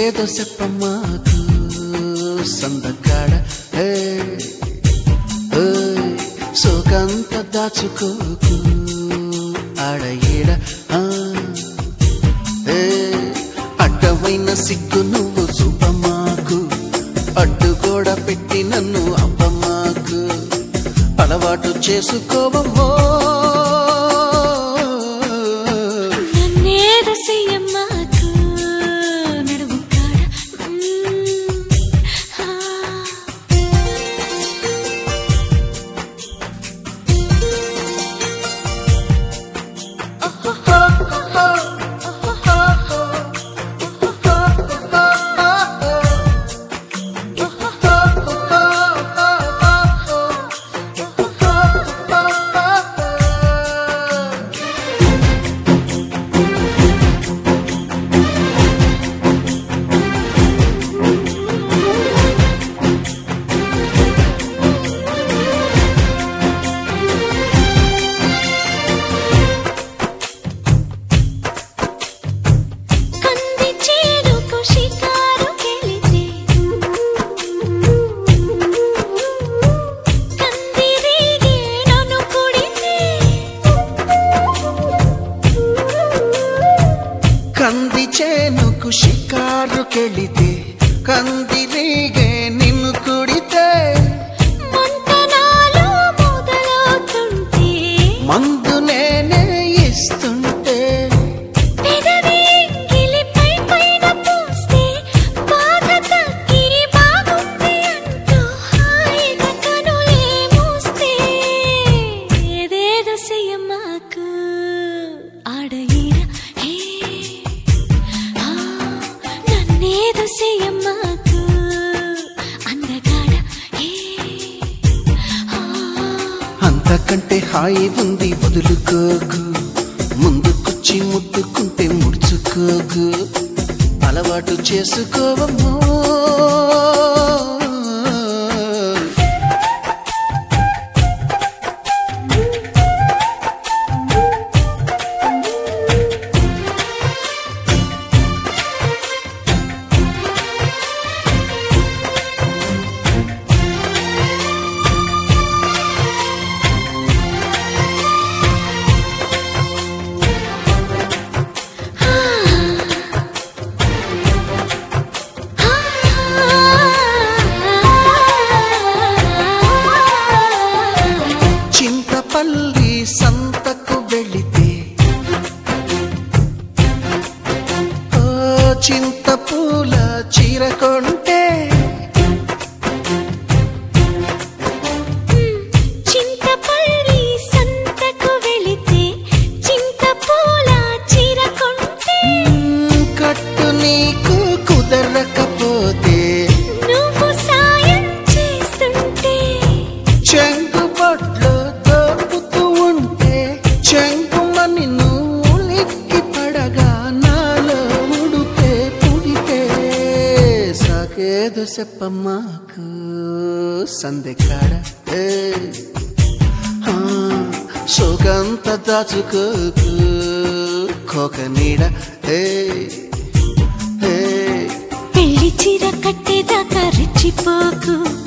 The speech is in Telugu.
నన్నేదో చెప్పమాకు సందకాడ సోకంత దాచుకోకు ఆడ ఈడ అడ్డమైన సిగ్గు నువ్వు చూపమాకు అడ్డు కూడా పెట్టి నన్ను అప్పమాకు అలవాటు చేసుకోవమ్మో కంది చేనుకు షికారుకెళితే కందిరీగే నిన్ను కుడితే మంతనాలు మొదలవుతుంటే మందు నేనే ఇస్తుంటే పెదవి గిలిపై పైన పూస్తే బాధ తగ్గి బాగుంది అంటూ హాయిగా కనులే మూస్తే ఏదేదో చెయ్యమాకు ఆడ ఈడ నన్నేదో చెయ్యమాకు అందగాడ అంతకంటే హాయి ఉంది వదులుకోకు ముందుకొచ్చి ముట్టుకుంటే ముడుచుకోకు అలవాటు చేసుకోవమ్మో చింతపల్లి సంతకు వెళితే చింతపూల చీర కొంటే చింతపల్లి సంతకు వెళితే చింతపూల చీర కొంటే కట్టు నీకు కుదరకపోతే నువ్వు సాయం చేస్తుంటే చెంగు బొట్లు దొరుకుతూ ఉంటే చెంగుమని నువ్వు లిక్కి పడగా నాలో ఉడితే పుడితే సాకేదో చెప్పమాకు సందెకాడ సోకంత దాచుకోకు కోక నీడ పెళ్లి చీర కట్టేదాకా రెచ్చిపోకు